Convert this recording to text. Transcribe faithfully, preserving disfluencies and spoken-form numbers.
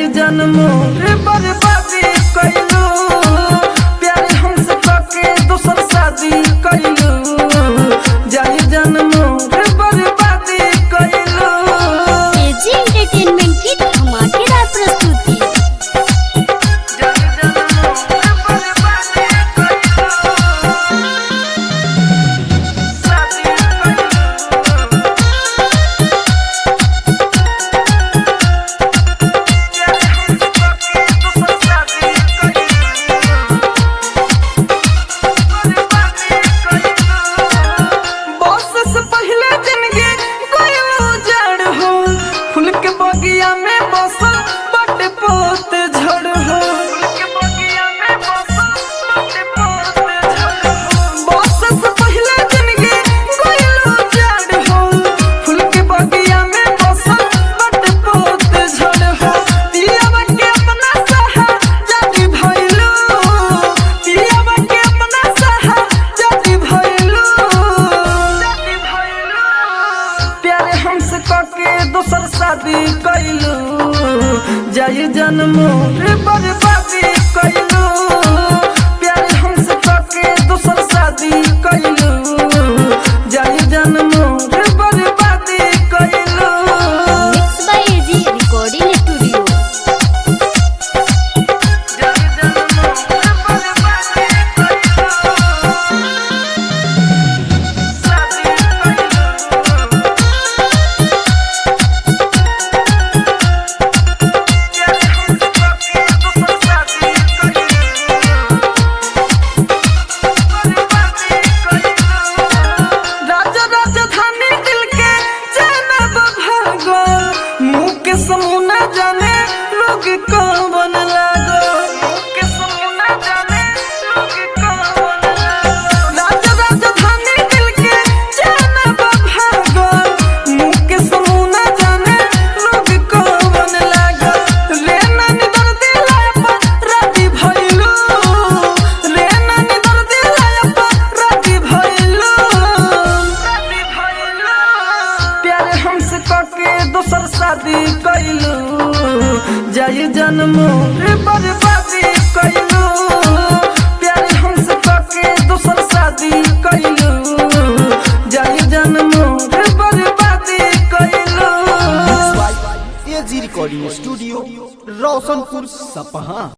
जन्मो रे बर्बादी कइलू प्यारे हमसे करके दूसर शादी कइलू जाई जन्मो रे बर्बादी कइलू। एजी एंटरटेनमेंट की धमाकेदार प्रस्तुति। जाई जन्मो रे बर्बादी कइलू शादी कइलू दूसर शादी कइलू जाई जन्मो रे बर्बादी कइलू प्यारे हमसे करके दूसर शादी कइलू जाई जन्मो रे बर्बादी कइलू। Mix by A G recording studio. जाई जन्मो रे बर्बादी कइलू शादी कइलू समूना जाने लोग कौन लागो के समूना जाने लोग कौन लागो राजा राजधानी दिल के जाना भागो मुंह के समूना जाने लोग कौन लागो रे नानी दर्द लाया पर राती भइलू रे नानी दर्द लाया पर राती भइलू राती भइलू प्यारे हमसे करके दूसर शादी कइलू जाई जन्मो रे बर्बादी कइलू प्यारे हमसे करके दूसर शादी कइलू जाई जन्मो रे बर्बादी कइलू। एजी रिकॉर्डिंग स्टूडियो रोशनपुर सपहा।